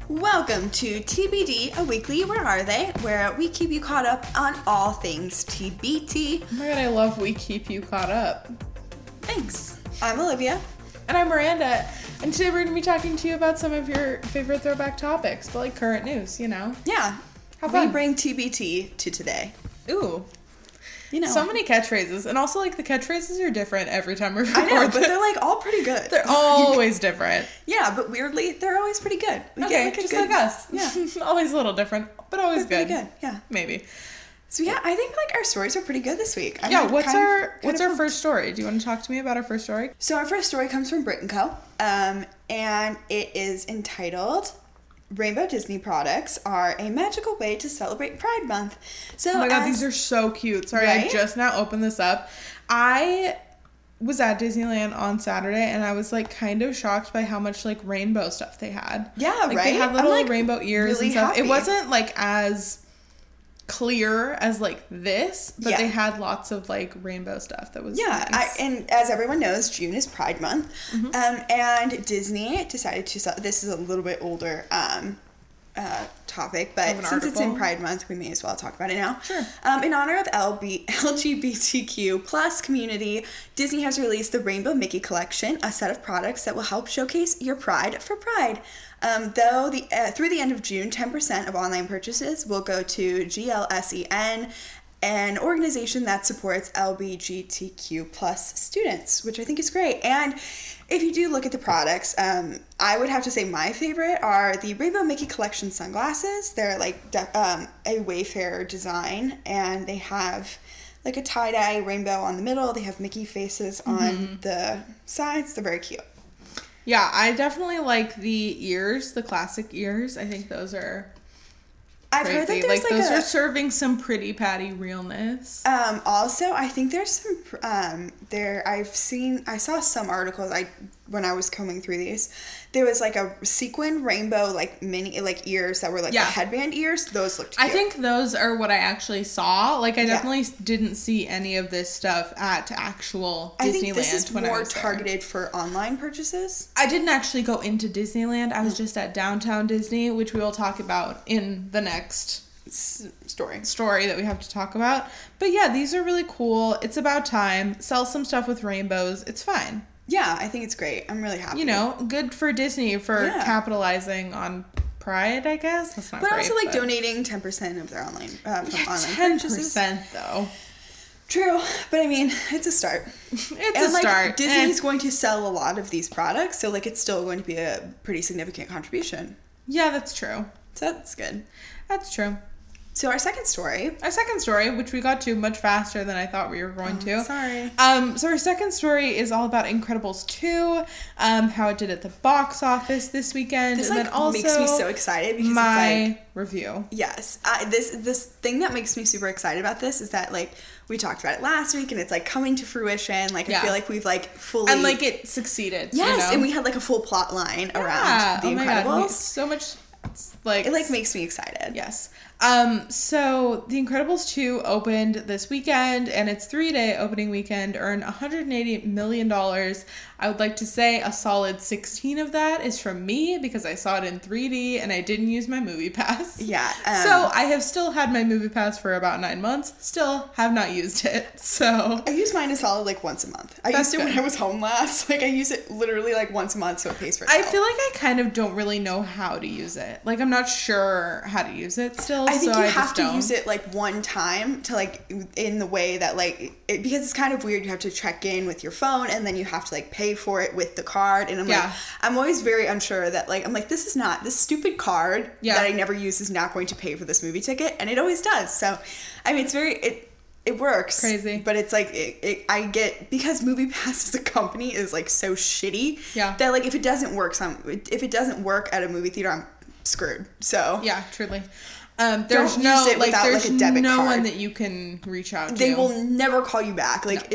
Welcome to TBD, a weekly Where Are They, where we keep you caught up on all things TBT. Oh my god, I love we keep you caught up. Thanks. I'm Olivia. And I'm Miranda. And today we're going to be talking to you about some of your favorite throwback topics, but like current news, you know? Yeah. Have fun. We bring TBT to today. Ooh. You know. So many catchphrases. And also, like, the catchphrases are different every time we record I know, but this. they're like all pretty good. They're always different. Yeah, but weirdly, they're always pretty good. We Okay, get like a just good, like us. Yeah. Always a little different, but always They're good. pretty good, yeah. Maybe. So yeah, I think like our stories are pretty good this week. What's our first story? Do you want to talk to me about our first story? So our first story comes from Brit & Co. And it is entitled Rainbow Disney products are a magical way to celebrate Pride Month. So oh my god, these are so cute. Sorry, right? I just now opened this up. I was at Disneyland on Saturday and I was like kind of shocked by how much like rainbow stuff they had. Yeah, like, right? They had little I'm, rainbow ears really and stuff. happy. It wasn't like as clear as like this, but they had lots of like rainbow stuff that was nice. And as everyone knows, June is Pride Month. Mm-hmm. And Disney decided to this is a little bit older topic, but since it's in Pride Month, we may as well talk about it now. Sure. In honor of LGBTQ plus community, Disney has released the Rainbow Mickey Collection, a set of products that will help showcase your pride for Pride. Through the end of June, 10% of online purchases will go to GLSEN, an organization that supports LGBTQ plus students, which I think is great. And if you do look at the products, I would have to say my favorite are the Rainbow Mickey Collection sunglasses. They're like a Wayfarer design, and they have like a tie-dye rainbow on the middle. They have Mickey faces on the sides. They're very cute. Yeah, I definitely like the ears, the classic ears. I think those are I've heard that crazy. there's like those are serving some pretty patty realness. Also, I think there's some I saw some articles when I was combing through these. There was like a sequin rainbow like mini like ears that were like the headband ears. Those looked cute. I think those are what I actually saw. Like I definitely didn't see any of this stuff at actual Disneyland. I think this is when more I was targeted for online purchases. I didn't actually go into Disneyland. I was just at Downtown Disney, which we will talk about in the next story that we have to talk about. But yeah, these are really cool. It's about time. Sell some stuff with rainbows. It's fine. Yeah, I think it's great. I'm really happy. You know, good for Disney for capitalizing on Pride, I guess. That's not but great. Also like donating 10% of their online online 10% purchases. Though. True, but I mean, it's a start. It's a start. Disney's going to sell a lot of these products, so like it's still going to be a pretty significant contribution. Yeah, that's true. So that's good. That's true. So our second story, which we got to much faster than I thought we were going to. Sorry. So our second story is all about Incredibles 2, how it did at the box office this weekend. This and like then also makes me so excited because my it's like review. Yes, this thing that makes me super excited about this is that like we talked about it last week and it's like coming to fruition. Like I feel like we've like fully and like it succeeded. Yes, you know? And we had like a full plot line around the Incredibles. God, so much. Like it like makes me excited. Yes. So The Incredibles 2 opened this weekend, and its 3-day opening weekend earned $180 million. I would like to say a solid 16 of that is from me because I saw it in 3D and I didn't use my movie pass. Yeah. So I have still had my movie pass for about 9 months, still have not used it. So I use mine a solid like once a month. I used it when I was home last. Like I use it literally like once a month, so it pays for itself. I feel like I kind of don't really know how to use it. Like I'm not sure how to use it still. I think you have to use it like one time to like in the way that like because it's kind of weird. You have to check in with your phone and then you have to like pay for it with the card. And I'm like, I'm always very unsure that like I'm like this stupid card that I never use is not going to pay for this movie ticket, and it always does. So I mean, it works. Crazy. But it's like, I get, because MoviePass as a company is like so shitty. Yeah. That like, if it doesn't work at a movie theater, I'm screwed. So. Yeah, truly. Don't there's use no, it like, without there's like a debit no card. one that you can reach out to. They will never call you back. Like,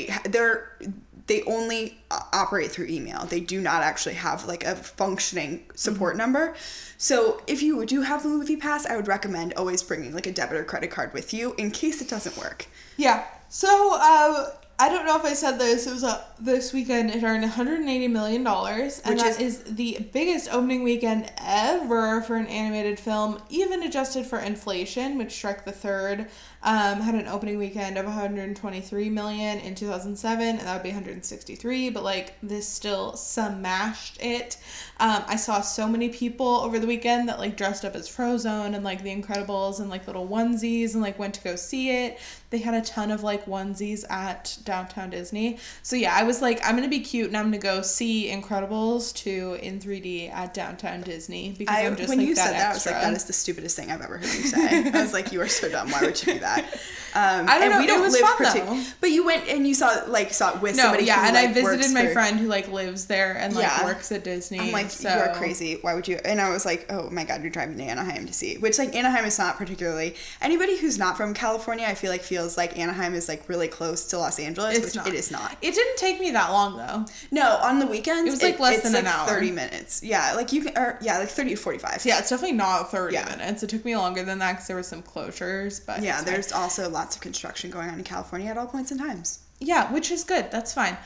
they only operate through email. They do not actually have like a functioning support number. So if you do have the MoviePass, I would recommend always bringing like a debit or credit card with you in case it doesn't work. Yeah. So I don't know if I said this. It was this weekend. It earned $180 million, and that is the biggest opening weekend ever for an animated film, even adjusted for inflation, which Shrek the Third had an opening weekend of $123 million in 2007, and that would be $163. But like this still smashed it. I saw so many people over the weekend that like dressed up as Frozone and like The Incredibles and like little onesies and like went to go see it. They had a ton of like onesies at Downtown Disney. So yeah, I was like, I'm gonna be cute and I'm gonna go see Incredibles 2 in 3D at Downtown Disney because I'm just when like you that said that, extra. I was like, that is the stupidest thing I've ever heard you say. I was like, you are so dumb. Why would you do that? I don't know. We don't it was live fun though. But you went and you saw it with no, somebody. Yeah, who, and like, I visited works my friend who like lives there and like works at Disney. I'm like, so. you are crazy. Why would you? And I was like, oh my god, you're driving to Anaheim to see. Which like Anaheim is not particularly. Anybody who's not from California, I feel like feels like Anaheim is like really close to Los Angeles, It's which not. it is not. It didn't take me that long though. No, on the weekends it was like less than it's an hour. 30 minutes. Yeah, like you can, or yeah, like 30 to 45. Yeah, it's definitely not 30 minutes. It took me longer than that because there were some closures, but yeah, there's also lots of construction going on in California at all points in times. Yeah, which is good. That's fine.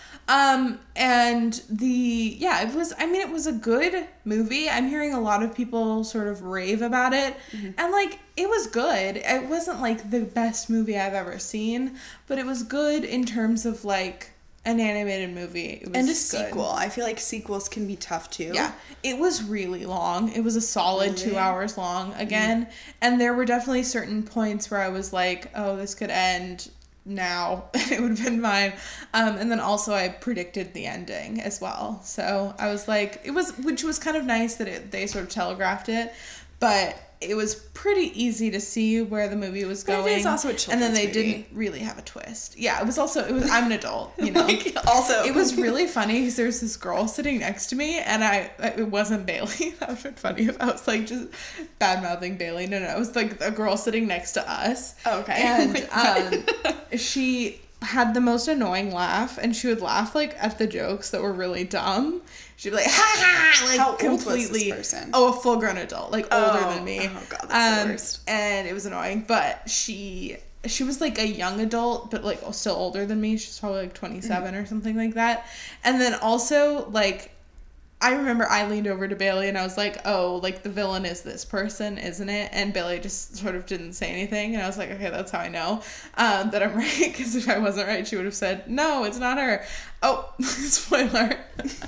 And it was a good movie. I'm hearing a lot of people sort of rave about it. Mm-hmm. And like, it was good. It wasn't like the best movie I've ever seen, but it was good in terms of like an animated movie. It was and a good. sequel. I feel like sequels can be tough too. Yeah. It was really long. It was a solid 2 hours long again. Mm-hmm. And there were definitely certain points where I was like, oh, this could end now. It would have been fine. And then also I predicted the ending as well. So I was like, which was kind of nice that they sort of telegraphed it, but it was pretty easy to see where the movie was going. But it is also a children's and then they movie. didn't really have a twist. Yeah, I'm an adult, you know. Like, also, it was really funny because there was this girl sitting next to me, and it wasn't Bailey. That would have been funny if I was like just bad mouthing Bailey. No, it was like a girl sitting next to us. Oh, okay. And she had the most annoying laugh, and she would laugh like at the jokes that were really dumb. She'd be like, ha ha, like how completely. Old was this person? Oh, a full grown adult, like older than me. Oh god, that's the worst. And it was annoying, but she was like a young adult, but like still older than me. She's probably like 27 or something like that. And then also like, I remember I leaned over to Bailey and I was like, oh, like the villain is this person, isn't it? And Bailey just sort of didn't say anything. And I was like, okay, that's how I know that I'm right. Because if I wasn't right, she would have said, no, it's not her. Oh, spoiler.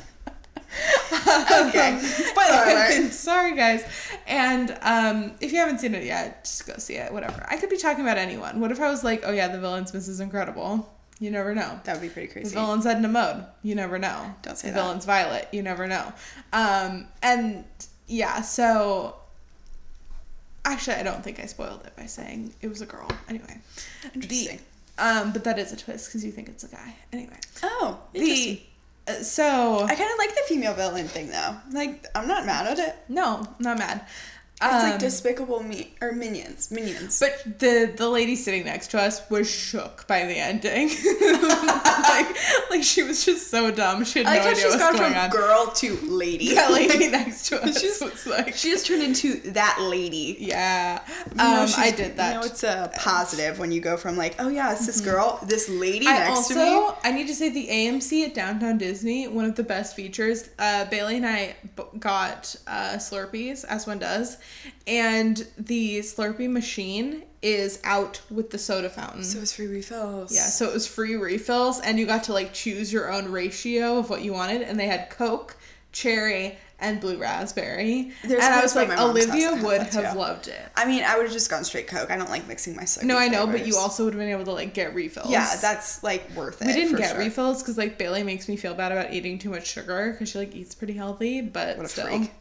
Okay, spoiler alert. Sorry, guys. And if you haven't seen it yet, just go see it, whatever. I could be talking about anyone. What if I was like, oh yeah, the villain's Mrs. Incredible? You never know. That would be pretty crazy. The villain's Edna Mode. You never know. Don't say the that. Villain's Violet. You never know. And yeah, so actually, I don't think I spoiled it by saying it was a girl. Anyway. Interesting. But that is a twist because you think it's a guy. Anyway. Oh, interesting. So I kind of like the female villain thing though. Like, I'm not mad at it. no, not mad. It's like Despicable Me or Minions. But the lady sitting next to us was shook by the ending. like she was just so dumb. She had no idea what was going on. Girl to lady. That lady next to us was like, she just turned into that lady. Yeah. I did that. You know, it's a positive when you go from like, oh yeah, it's this girl, this lady next to me. I need to say the AMC at Downtown Disney, one of the best features. Bailey and I got Slurpees, as one does. And the Slurpee machine is out with the soda fountain. So it's free refills. Yeah, so it was free refills, and you got to like choose your own ratio of what you wanted. And they had Coke, cherry, and blue raspberry. And I was like, Olivia would have loved it. I mean, I would have just gone straight Coke. I don't like mixing my soda. No, I know, but you also would have been able to like get refills. Yeah, that's like worth it. We didn't get refills because like Bailey makes me feel bad about eating too much sugar because she like eats pretty healthy, but what a still. Freak.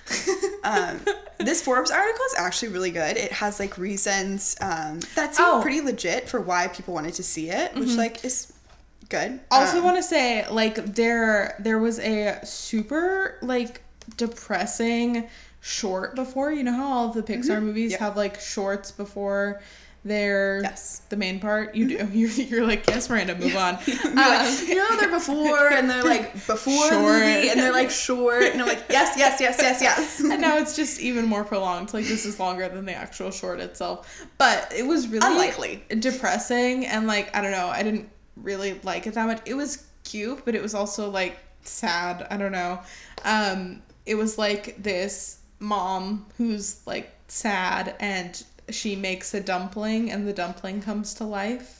This Forbes article is actually really good. It has like reasons that seem pretty legit for why people wanted to see it, which like is good. Also want to say like there was a super like depressing short before. You know how all of the Pixar movies have like shorts before they're the main part? You do. You're like, yes, Miranda, move on. They're before, and they're like before the movie, and they're like short, and I'm like, yes. And now it's just even more prolonged. Like, this is longer than the actual short itself. But it was really unlikely, depressing, and like, I don't know, I didn't really like it that much. It was cute, but it was also like sad. I don't know. It was like this mom who's like sad, and she makes a dumpling, and the dumpling comes to life.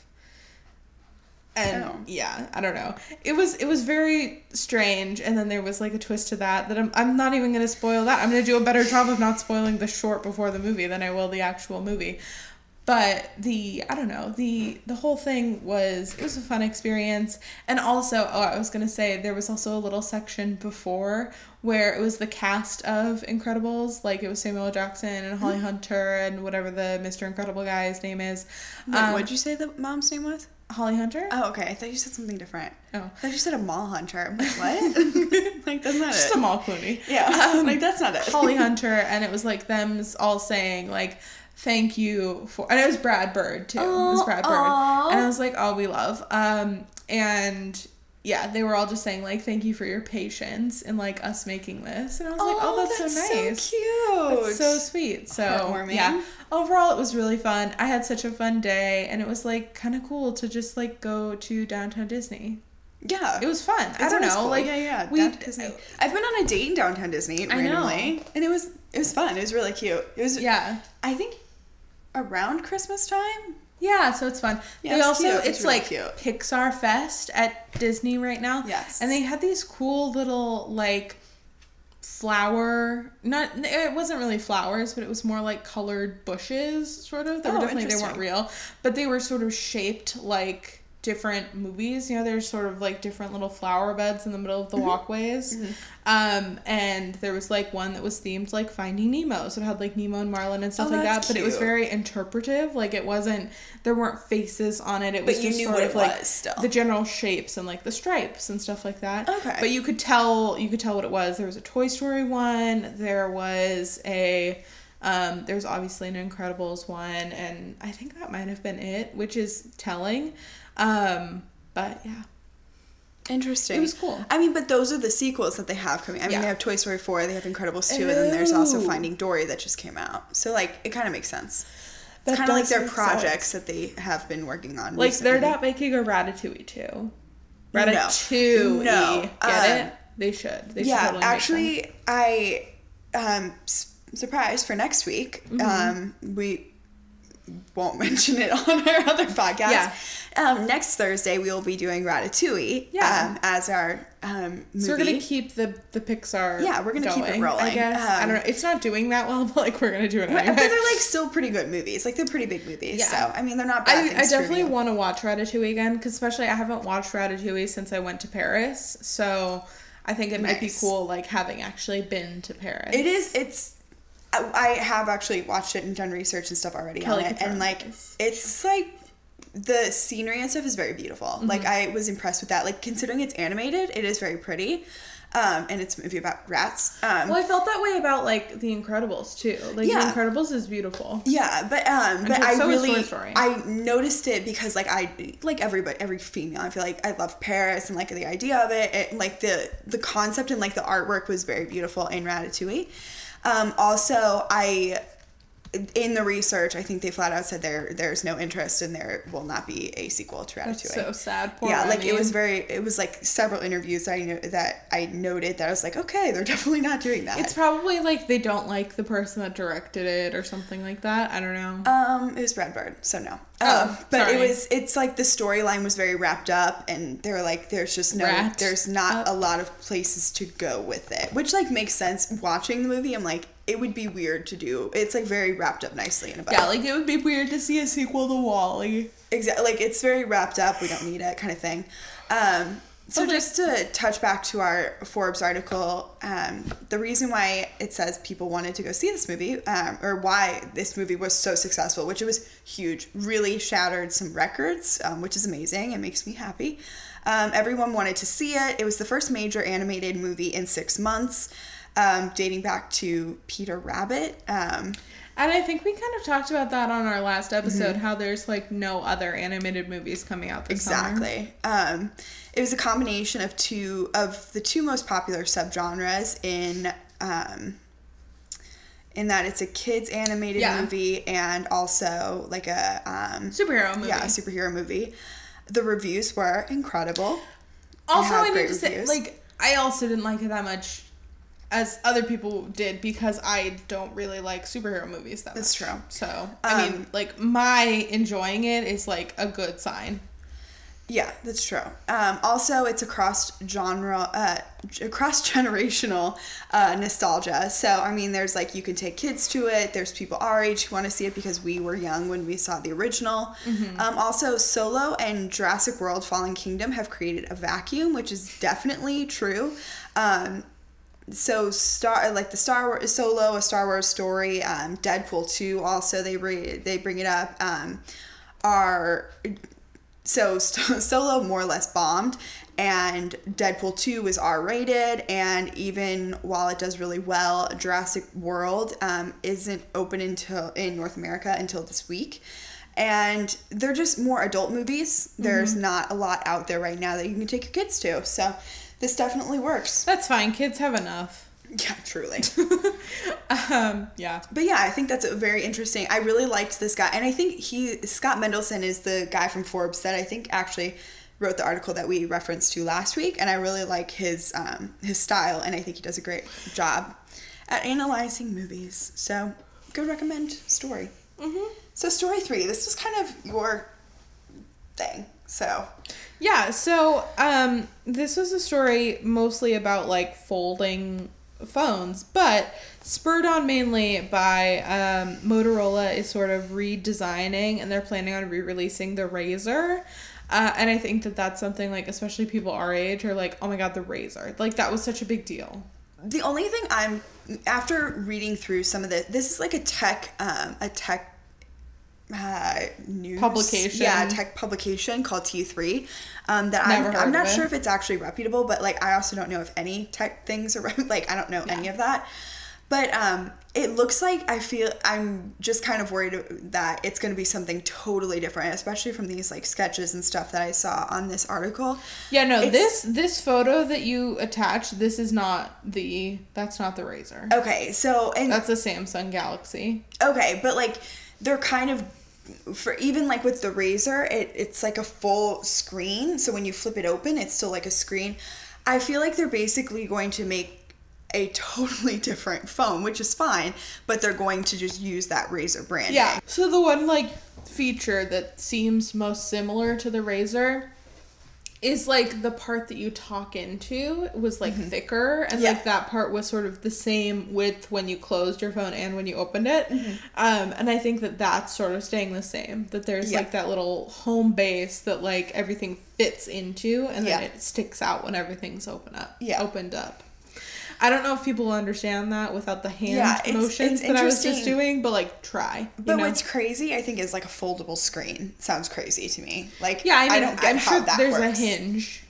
And yeah, I don't know. It was very strange, and then there was like a twist to that I'm not even gonna spoil that. I'm gonna do a better job of not spoiling the short before the movie than I will the actual movie. But the whole thing it was a fun experience. And also, I was gonna say, there was also a little section before where it was the cast of Incredibles, like it was Samuel L. Jackson and Holly Hunter and whatever the Mr. Incredible guy's name is. What'd you say the mom's name was? Holly Hunter? Oh, okay. I thought you said something different. Oh. I thought you said a mall hunter. I'm like, what? Like, that's not Just it. a mall Clooney. Yeah. Like, that's not it. Holly Hunter, and it was like them all saying, like, thank you for... And it was Brad Bird, too. It was Brad Bird. And I was like, oh, we love. And... yeah, they were all just saying, like, thank you for your patience in, like, us making this. And I was like, oh, that's so nice. So cute. That's so sweet. So, heartwarming. Yeah. Overall, it was really fun. I had such a fun day, and it was, like, kind of cool to just, like, go to Downtown Disney. Yeah. It was fun. I don't know. Cool. Like, yeah. Disney. I've been on a date in Downtown Disney randomly. And it was fun. It was really cute. It was, I think, around Christmas time. Yeah, so it's fun. Yeah, they also, cute. it's really like cute. Pixar Fest at Disney right now. Yes. And they had these cool little, like, it wasn't really flowers, but it was more like colored bushes, sort of. They weren't real, but they were sort of shaped like different movies. You know, there's sort of like different little flower beds in the middle of the walkways. And there was like one that was themed like Finding Nemo, so it had like Nemo and Marlin and stuff like that. But it was very interpretive. Like there weren't faces on it. It was just sort of like the general shapes and like the stripes and stuff like that. Okay. But you could tell what it was. There was a Toy Story one. There was there's obviously an Incredibles one, and I think that might have been it, which is telling. But yeah. Interesting. It was cool. I mean, but those are the sequels that they have coming. I mean, they have Toy Story 4, they have Incredibles 2, and then there's also Finding Dory that just came out. So, like, it kind of makes sense. It's kind of like their projects that they have been working on like, recently. they're not making a Ratatouille 2. Ratatouille. No. Get it? They should. They should totally actually, I surprised for next week. We won't mention it on our other podcast. Yeah. Next Thursday we will be doing Ratatouille. As our movie. So we're gonna keep the Pixar. Yeah, we're gonna keep it rolling. I guess I don't know. It's not doing that well, but like we're gonna do it anyway. But they're like still pretty good movies. Like they're pretty big movies. Yeah. So I mean they're not bad. I definitely want to watch Ratatouille again, because especially I haven't watched Ratatouille since I went to Paris. So I think it might be cool, like having actually been to Paris. It is. It's. I have actually watched it and done research and stuff already on it, and like it's like the scenery and stuff is very beautiful. Like I was impressed with that. Like considering it's animated, it is very pretty, and it's a movie about rats. Well, I felt that way about like The Incredibles too. Like The Incredibles is beautiful. Yeah, but I noticed it because like every female, I feel like I love Paris and like the idea of it, like the concept and like the artwork was very beautiful in Ratatouille. Also, in the research, I think they flat out said there's no interest and there will not be a sequel to Ratatouille. That's so sad. Poor Remy. Like it was like several interviews that I noted that I was like, okay, they're definitely not doing that. It's probably like they don't like the person that directed it or something like that. I don't know. It was Brad Bird, so no. But sorry. It's like the storyline was very wrapped up, and they were like, there's not a lot of places to go with it, which like makes sense. Watching the movie, I'm like, it would be weird to do. It's like very wrapped up nicely in a bow. Yeah, like it would be weird to see a sequel to WALL-E. Exactly, like it's very wrapped up. We don't need it, kind of thing. So just to touch back to our Forbes article, the reason why it says people wanted to go see this movie, or why this movie was so successful, which it was huge, really shattered some records, which is amazing. It makes me happy. Everyone wanted to see it. It was the first major animated movie in 6 months, dating back to Peter Rabbit. And I think we kind of talked about that on our last episode, how there's like no other animated movies coming out this summer. Exactly. It was a combination of the two most popular subgenres in that it's a kids animated movie and also like a superhero movie. Yeah, a superhero movie. the reviews were incredible. Also, I need to say, like, I also didn't like it that much as other people did because I don't really like superhero movies that much. That's true. So, I mean, like, my enjoying it is, like, a good sign. Yeah, that's true. Also, it's a cross-generational nostalgia. So, I mean, there's, like, you can take kids to it. There's people our age who want to see it because we were young when we saw the original. Also, Solo and Jurassic World Fallen Kingdom have created a vacuum, which is definitely true. So the Star Wars Solo, a Star Wars story, Deadpool 2 also they bring it up. Solo more or less bombed, and Deadpool 2 was R-rated, and even while it does really well, Jurassic World isn't open in North America until this week. And they're just more adult movies. There's not a lot out there right now that you can take your kids to. So this definitely works. That's fine. Kids have enough. Yeah, truly. Yeah. But yeah, I think that's very interesting. I really liked this guy. And I think Scott Mendelson is the guy from Forbes that I think actually wrote the article that we referenced to last week. And I really like his style. And I think he does a great job at analyzing movies. So, good recommend story. So, story 3. This was kind of your thing. So... Yeah, so this was a story mostly about, like, folding phones, but spurred on mainly by Motorola is sort of redesigning, and they're planning on re-releasing the Razr. And I think that that's something, like, especially people our age are like, oh my god, the Razr. Like, that was such a big deal. The only thing after reading through some of this is like a tech news publication. Yeah, tech publication called T3. That I'm not sure if it's actually reputable, but like I also don't know if any tech things are like I don't know any of that. But it looks like I'm just kind of worried that it's going to be something totally different, especially from these like sketches and stuff that I saw on this article. Yeah, no, this photo that you attached, that's not the Razr. Okay, so that's a Samsung Galaxy. Okay, but like they're kind of for even like with the Razr, it's like a full screen. So when you flip it open, it's still like a screen. I feel like they're basically going to make a totally different phone, which is fine, but they're going to just use that Razr branding. Yeah. So the one like feature that seems most similar to the Razr is like the part that you talk into was like thicker, and like that part was sort of the same width when you closed your phone and when you opened it. And I think that that's sort of staying the same, that there's like that little home base that like everything fits into, and then it sticks out when everything's opened up. I don't know if people will understand that without the hand motions that I was just doing, but like try. But what's crazy, I think, is like a foldable screen. Sounds crazy to me. Like, yeah, I mean, I don't get how that there's works. A hinge.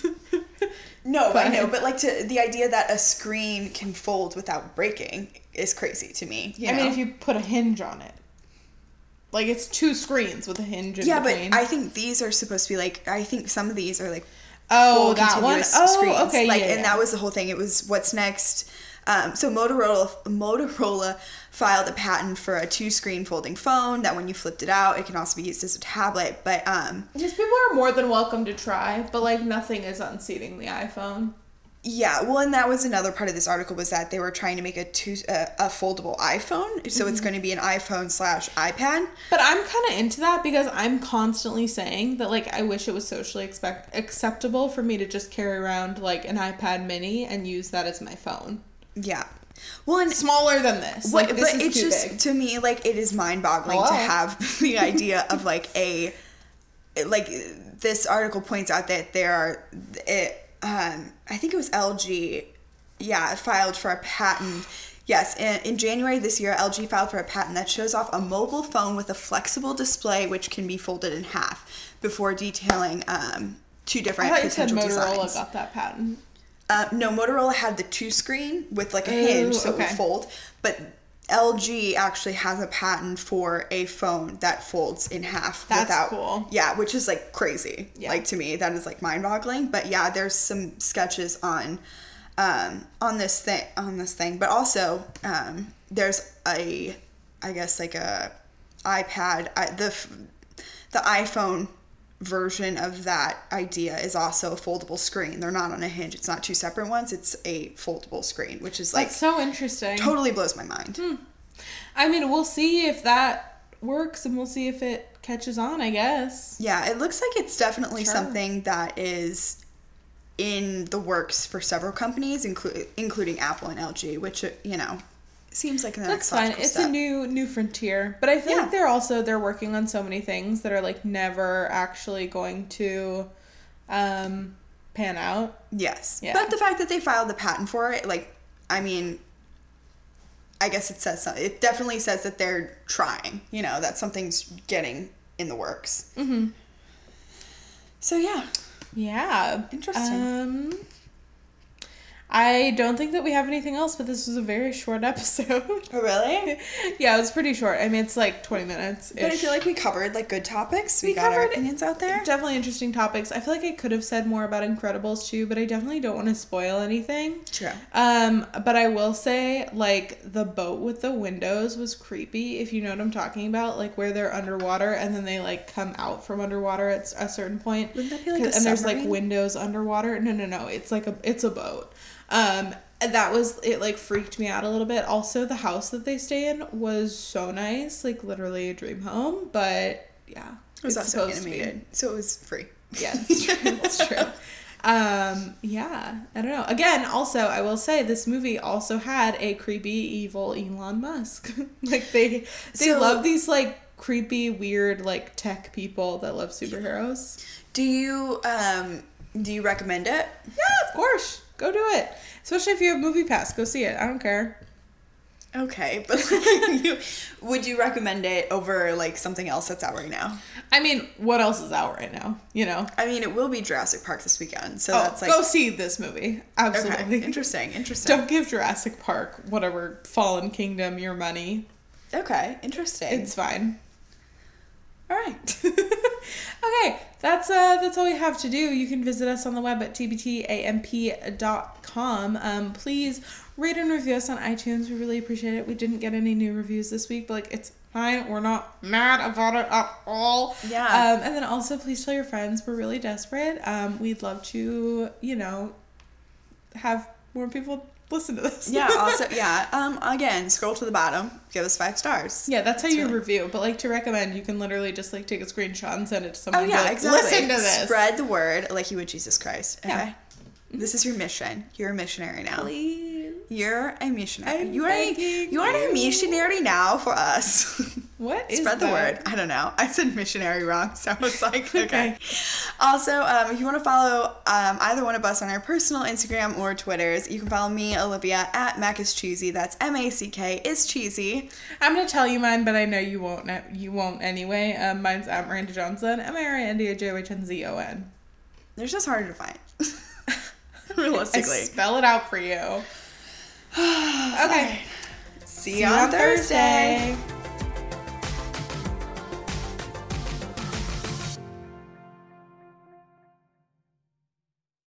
No, I know, but like the idea that a screen can fold without breaking is crazy to me. I mean, if you put a hinge on it. Like, it's 2 screens with a hinge in between. But I think these are supposed to be like, I think some of these are like full that one? Screens. Okay, like, and that was the whole thing. It was what's next. So Motorola filed a patent for a 2-screen folding phone that when you flipped it out, it can also be used as a tablet. But because people are more than welcome to try, but like nothing is unseating the iPhone. Yeah, well, and that was another part of this article was that they were trying to make a foldable iPhone, so it's going to be an iPhone/iPad. But I'm kind of into that because I'm constantly saying that, like, I wish it was socially acceptable for me to just carry around, like, an iPad mini and use that as my phone. Yeah. Well, and smaller than this. Like, this is it's too just, big. To me, like, it is mind-boggling to have the idea of, like, this article points out that there are... I think it was LG, filed for a patent. Yes, in January this year, LG filed for a patent that shows off a mobile phone with a flexible display which can be folded in half before detailing 2 different potential designs. I thought you said Motorola got that patent. No, Motorola had the 2-screen with like a hinge so it would fold, but LG actually has a patent for a phone that folds in half. That's cool. Yeah, which is like crazy. Yeah. Like to me, that is like mind-boggling. But yeah, there's some sketches on this thing. But also, there's I guess like a iPad. The iPhone version of that idea is also a foldable screen. They're not on a hinge. It's not two separate ones. It's a foldable screen, which is like That's so interesting. Totally blows my mind. I mean, we'll see if that works, and we'll see if it catches on, I guess. Yeah, it looks like it's definitely Sure. something that is in the works for several companies, including Apple and LG, which, you know, seems like the next That's fine. logical It's step. a new frontier. But I feel Yeah. like they're working on so many things that are like never actually going to pan out. Yes. Yeah. But the fact that they filed the patent for it, like, I mean, I guess it says something. It definitely says that they're trying, you know, that something's getting in the works. Mm-hmm. So, yeah. Yeah. Interesting. I don't think that we have anything else, but this was a very short episode. Oh, really? Yeah, it was pretty short. I mean, it's like 20 minutes. But I feel like we covered, like, good topics. We We got our covered opinions out there. Definitely interesting topics. I feel like I could have said more about Incredibles too, but I definitely don't want to spoil anything. True. But I will say, like, the boat with the windows was creepy, if you know what I'm talking about, like where they're underwater and then they like come out from underwater at a certain point. Wouldn't that be like a and there's like submarine? windows underwater. No. It's like it's a boat. And that was, it like freaked me out a little bit. Also, the house that they stay in was so nice, like literally a dream home, but yeah. It was it's also supposed to be. animated, so it was free. Yeah, it's true. It's true. Yeah, I don't know. Again, also, I will say this movie also had a creepy, evil Elon Musk. Like they So- love these like creepy, weird like tech people that love superheroes. Do you recommend it? Yeah, of course. Go do it. Especially if you have Movie Pass, go see it. I don't care. Okay, but would you recommend it over like something else that's out right now? I mean, what else is out right now? You know. I mean, it will be Jurassic Park this weekend, so Oh, that's like go see this movie. Absolutely. okay. Interesting. Don't give Jurassic Park, whatever, Fallen Kingdom, your money. Okay, interesting. It's fine. All right. Okay, that's all we have to do. You can visit us on the web at tbtamp.com. Please rate and review us on iTunes. We really appreciate it. We didn't get any new reviews this week, but like it's fine. We're not mad about it at all. Yeah. And then also please tell your friends. We're really desperate. We'd love to, you know, have more people listen to this. Yeah, also, yeah. Again, scroll to the bottom, give us 5 stars. Yeah, that's how you really- review. But like to recommend, you can literally just like take a screenshot and send it to someone. Oh and yeah, be like, exactly. Listen to this. Spread the word like you would Jesus Christ. Okay. Yeah. This is your mission. You're a missionary now. Please. You're a missionary. I'm You are begging a you. missionary now for us. What is Spread the that? word. I don't know. I said missionary wrong, so it's like, okay. Okay. Also, if you want to follow either one of us on our personal Instagram or Twitters, you can follow me, Olivia, at Mac is Cheesy. That's MACK is cheesy. I'm gonna tell you mine, but I know you won't. You won't anyway. Mine's at Miranda Johnson. MARINDAJOHNZON. They're just harder to find. I Realistically. spell it out for you. Okay. See you on Thursday.